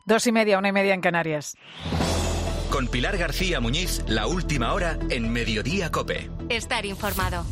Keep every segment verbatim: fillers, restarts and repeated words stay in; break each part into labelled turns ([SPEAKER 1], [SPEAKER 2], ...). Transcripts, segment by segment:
[SPEAKER 1] Dos y media, una y media en Canarias.
[SPEAKER 2] Con Pilar García Muñiz, la última hora en Mediodía COPE.
[SPEAKER 3] Estar informado.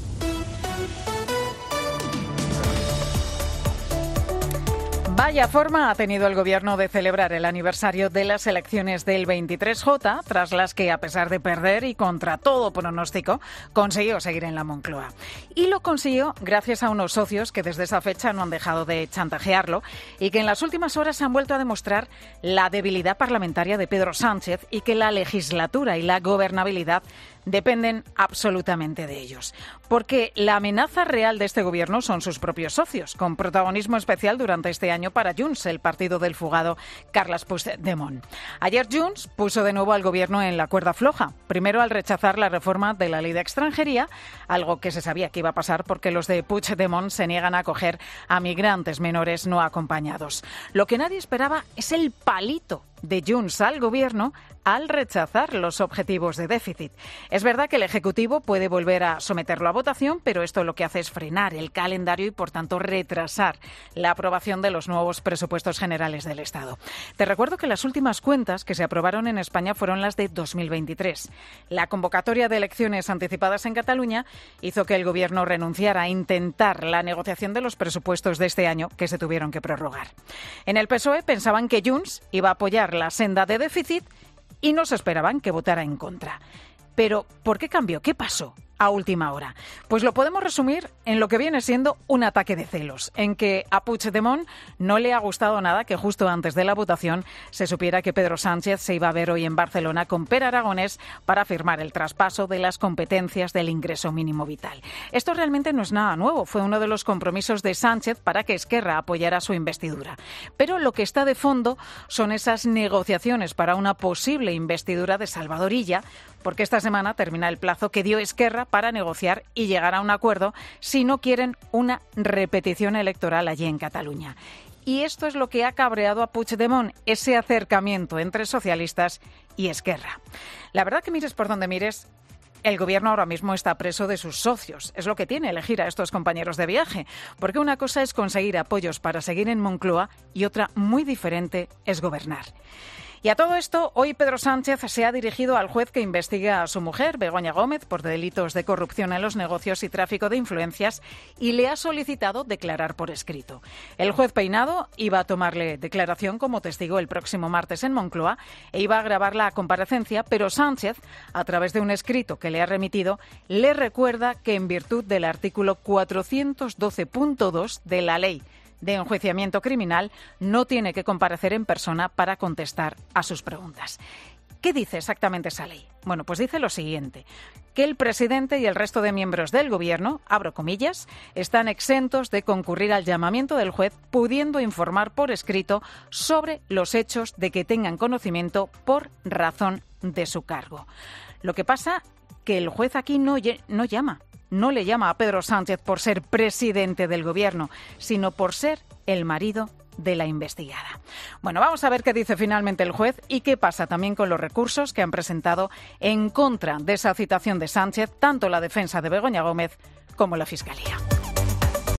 [SPEAKER 1] Vaya forma ha tenido el Gobierno de celebrar el aniversario de las elecciones del veintitrés J, tras las que, a pesar de perder y contra todo pronóstico, consiguió seguir en la Moncloa. Y lo consiguió gracias a unos socios que desde esa fecha no han dejado de chantajearlo y que en las últimas horas han vuelto a demostrar la debilidad parlamentaria de Pedro Sánchez y que la legislatura y la gobernabilidad dependen absolutamente de ellos. Porque la amenaza real de este gobierno son sus propios socios, con protagonismo especial durante este año para Junts, el partido del fugado Carles Puigdemont. Ayer Junts puso de nuevo al gobierno en la cuerda floja, primero al rechazar la reforma de la ley de extranjería, algo que se sabía que iba a pasar porque los de Puigdemont se niegan a acoger a migrantes menores no acompañados. Lo que nadie esperaba es el palito de Junts al gobierno al rechazar los objetivos de déficit. Es verdad que el Ejecutivo puede volver a someterlo a votación, pero esto lo que hace es frenar el calendario y, por tanto, retrasar la aprobación de los nuevos presupuestos generales del Estado. Te recuerdo que las últimas cuentas que se aprobaron en España fueron las de dos mil veintitrés. La convocatoria de elecciones anticipadas en Cataluña hizo que el Gobierno renunciara a intentar la negociación de los presupuestos de este año, que se tuvieron que prorrogar. En el P S O E pensaban que Junts iba a apoyar la senda de déficit y no se esperaban que votara en contra. Pero, ¿por qué cambió? ¿Qué pasó a última hora? Pues lo podemos resumir en lo que viene siendo un ataque de celos, en que a Puigdemont no le ha gustado nada que justo antes de la votación se supiera que Pedro Sánchez se iba a ver hoy en Barcelona con Pere Aragonés para firmar el traspaso de las competencias del ingreso mínimo vital. Esto realmente no es nada nuevo, fue uno de los compromisos de Sánchez para que Esquerra apoyara su investidura. Pero lo que está de fondo son esas negociaciones para una posible investidura de Salvador Illa, porque esta semana termina el plazo que dio Esquerra para negociar y llegar a un acuerdo si no quieren una repetición electoral allí en Cataluña. Y esto es lo que ha cabreado a Puigdemont, ese acercamiento entre socialistas y Esquerra. La verdad que mires por donde mires, el Gobierno ahora mismo está preso de sus socios. Es lo que tiene elegir a estos compañeros de viaje, porque una cosa es conseguir apoyos para seguir en Moncloa y otra muy diferente es gobernar. Y a todo esto, hoy Pedro Sánchez se ha dirigido al juez que investiga a su mujer, Begoña Gómez, por delitos de corrupción en los negocios y tráfico de influencias, y le ha solicitado declarar por escrito. El juez Peinado iba a tomarle declaración como testigo el próximo martes en Moncloa e iba a grabar la comparecencia, pero Sánchez, a través de un escrito que le ha remitido, le recuerda que en virtud del artículo cuatrocientos doce punto dos de la ley de enjuiciamiento criminal, no tiene que comparecer en persona para contestar a sus preguntas. ¿Qué dice exactamente esa ley? Bueno, pues dice lo siguiente, que el presidente y el resto de miembros del Gobierno, abro comillas, están exentos de concurrir al llamamiento del juez, pudiendo informar por escrito sobre los hechos de que tengan conocimiento por razón de su cargo. Lo que pasa que el juez aquí no, no llama. No le llama a Pedro Sánchez por ser presidente del Gobierno, sino por ser el marido de la investigada. Bueno, vamos a ver qué dice finalmente el juez y qué pasa también con los recursos que han presentado en contra de esa citación de Sánchez, tanto la defensa de Begoña Gómez como la Fiscalía.